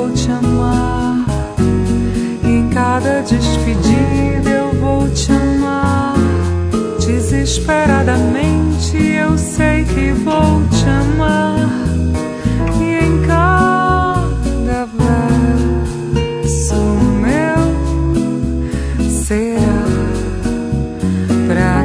vou te amar. E em cada despedida eu vou te amar. Desesperadamente eu sei que vou te amar. E em cada verso meu será pra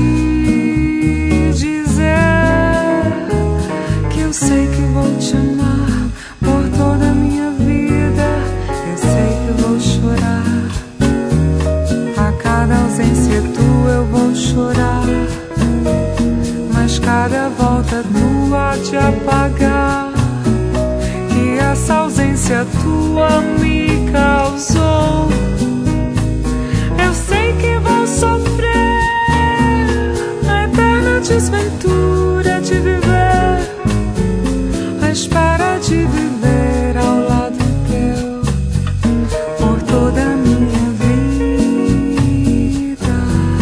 te dizer que eu sei que vou te amar por toda a minha vida. Eu sei que vou chorar. A cada ausência tua eu vou chorar, mas cada volta tua te apagar. E essa ausência tua me causou. Eu sei que vou sofrer a eterna desventura de viver, à espera de viver ao lado teu por toda a minha vida.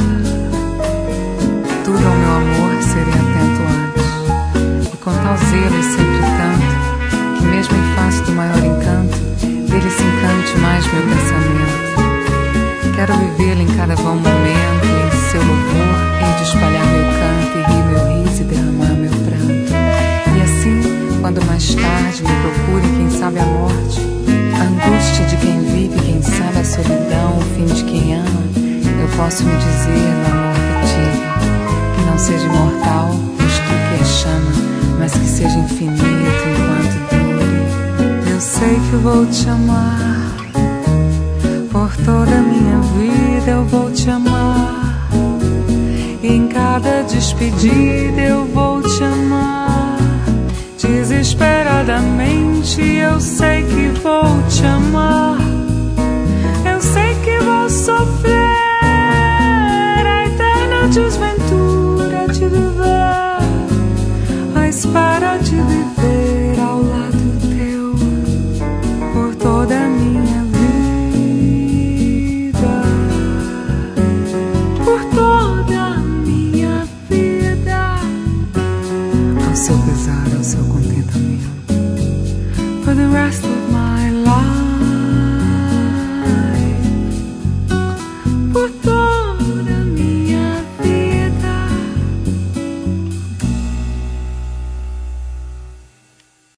Tudo ao meu amor serei atento antes, e com tal zelo e sempre tanto, que mesmo em face do maior encanto, dele se encante mais meu pensamento. Quero vivê-lo em cada vão momento, e em seu louvor hei de espalhar meu canto, e rir meu riso e derramar meu pranto. E assim, quando mais tarde me procure quem sabe a morte, a angústia de quem vive, quem sabe a solidão, o fim de quem ama, eu posso me dizer no amor que tive, que não seja imortal, pois tu que és chama, mas que seja infinito enquanto dure. Eu sei que vou te amar. Por toda a minha vida eu vou te amar. E em cada despedida eu vou te amar. Desesperadamente eu sei que vou te amar.